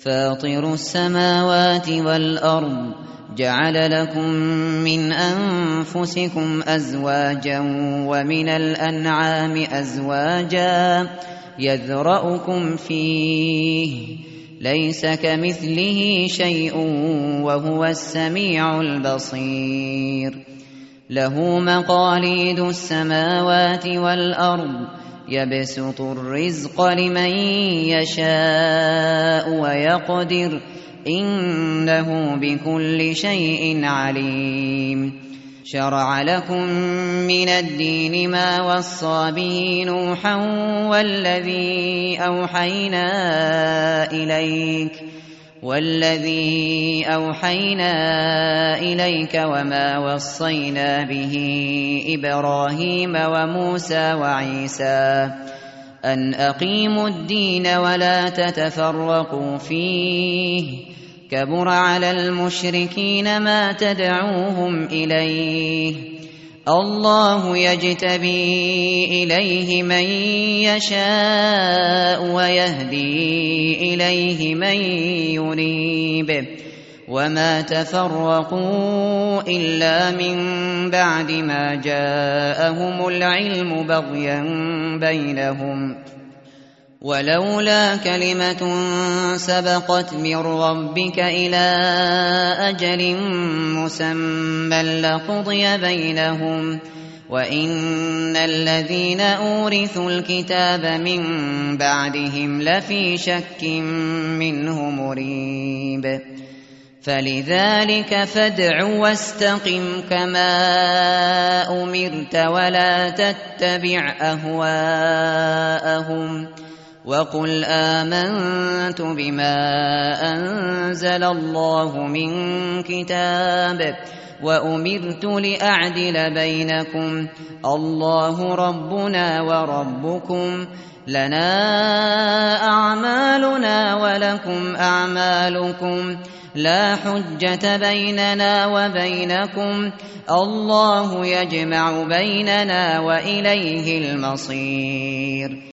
فاطر السماوات والأرض جعل لكم من أنفسكم أزواجا ومن الأنعام أزواجا يذرأكم فيه ليس كمثله شيء وهو السميع البصير له مقاليد السماوات والأرض يبسط الرزق لمن يشاء ويقدر إنه بكل شيء عليم شرع لكم من الدين ما وصى به نوحا والذي أوحينا إليك وما وصينا به إبراهيم وموسى وعيسى أن أقيموا الدين ولا تتفرقوا فيه كبر على المشركين ما تدعوهم إليه الله يجتبي إليه من يشاء ويهدي إليه من ينيب وما تفرقوا إلا من بعد ما جاءهم العلم بغيا بينهم ولولا كلمة سبقت من ربك إلى أجل مسمى لقضي بينهم وإن الذين أورثوا الكتاب من بعدهم لفي شك منه مريب فلذلك فادع واستقم كما أمرت ولا تتبع أهواءهم وقل آمنت بما أنزل الله من كتاب وأمرت لأعدل بينكم الله ربنا وربكم لنا أعمالنا ولكم أعمالكم لا حجة بيننا وبينكم الله يجمع بيننا وإليه المصير